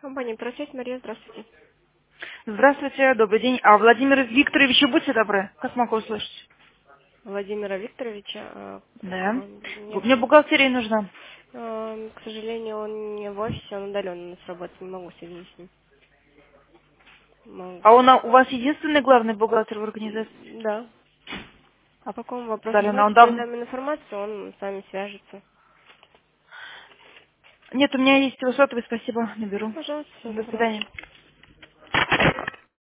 Компания «Просвет», Мария, здравствуйте. Здравствуйте, добрый день. А Владимир Викторович, будьте добры, как могу услышать? Владимира Викторовича, Да. нет, Мне бухгалтерия нужна. к сожалению, он не в офисе, он удаленно у нас работает, не могу соединить с ним. А он у вас единственный главный бухгалтер в организации? Да. А по какому вопросу? Далее, Давайте передаем информацию, он с вами свяжется. Нет, у меня есть его сотовый, спасибо, наберу. Пожалуйста, всего До доброго. свидания.